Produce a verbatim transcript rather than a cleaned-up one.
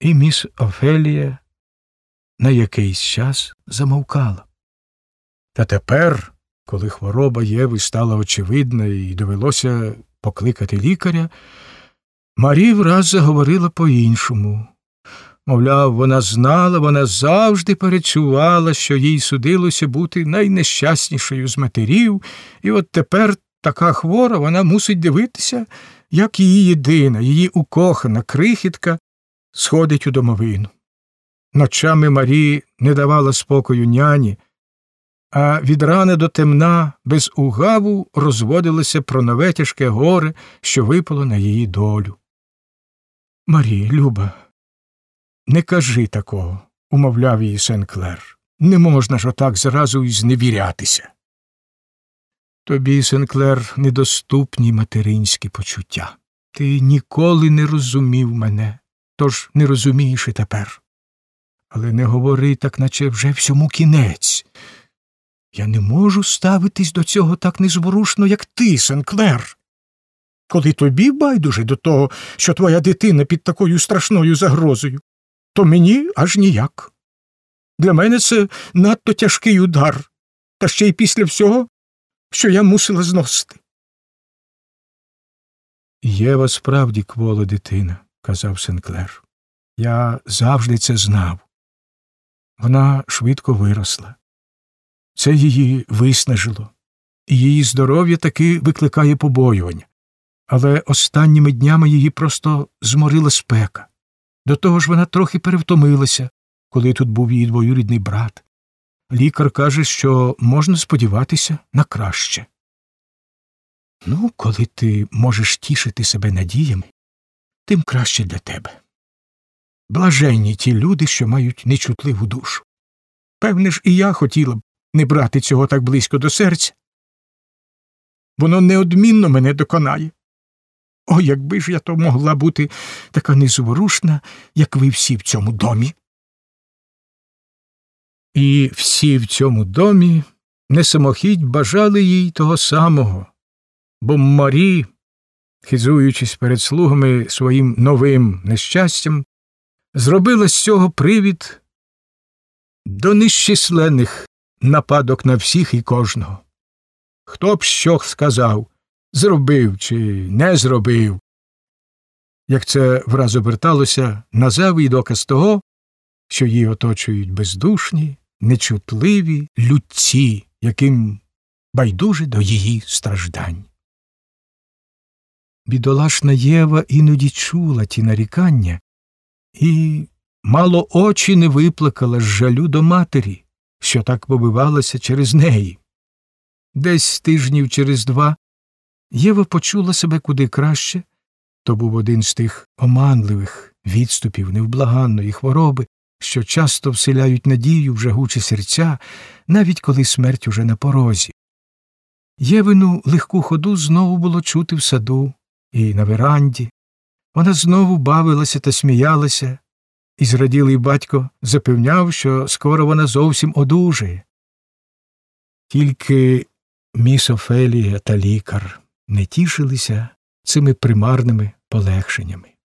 І міс Офелія на якийсь час замовкала. Та тепер, коли хвороба Єви стала очевидна і довелося покликати лікаря, Марі враз заговорила по-іншому. Мовляв, вона знала, вона завжди перечувала, що їй судилося бути найнещаснішою з матерів, і от тепер така хвора, вона мусить дивитися, як її єдина, її укохана крихітка сходить у домовину. Ночами Марі не давала спокою няні, а від рани до темна без угаву розводилося про нове тяжке горе, що випало на її долю. «Марі, Люба, не кажи такого», – умовляв її Сен-Клер. «Не можна ж отак зразу й зневірятися. Тобі, Сен-Клер, недоступні материнські почуття. Ти ніколи не розумів мене, тож не розумієш і тепер. Але не говори так, наче вже всьому кінець. Я не можу ставитись до цього так незворушно, як ти, Сен-Клер. Коли тобі байдуже до того, що твоя дитина під такою страшною загрозою, то мені аж ніяк. Для мене це надто тяжкий удар, та ще й після всього, що я мусила зносити». «Єва справді квола дитина», – казав Сен-Клер. «Я завжди це знав. Вона швидко виросла. Це її виснажило, і її здоров'я таки викликає побоювання. Але останніми днями її просто зморила спека. До того ж вона трохи перевтомилася, коли тут був її двоюрідний брат. Лікар каже, що можна сподіватися на краще». «Ну, коли ти можеш тішити себе надіями, тим краще для тебе. Блаженні ті люди, що мають нечутливу душу. Певне ж, і я хотіла б не брати цього так близько до серця. Воно неодмінно мене доконає. О, якби ж я то могла бути така незворушна, як ви всі в цьому домі». І всі в цьому домі не самохідь бажали їй того самого, бо Марі, хизуючись перед слугами своїм новим нещастям, зробила з цього привід до нещисленних нападок на всіх і кожного. Хто б що сказав, зробив чи не зробив, як це враз оберталося на зайвий доказ того, що її оточують бездушні, нечутливі людці, яким байдуже до її страждань. Бідолашна Єва іноді чула ті нарікання і мало очі не виплакала з жалю до матері, що так побивалася через неї. Десь тижнів через два Єва почула себе куди краще. То був один з тих оманливих відступів невблаганної хвороби, що часто вселяють надію в жагучі серця, навіть коли смерть уже на порозі. Євину легку ходу знову було чути в саду і на веранді. Вона знову бавилася та сміялася, і зраділий батько запевняв, що скоро вона зовсім одужає. Тільки міс Офелія та лікар не тішилися цими примарними полегшеннями.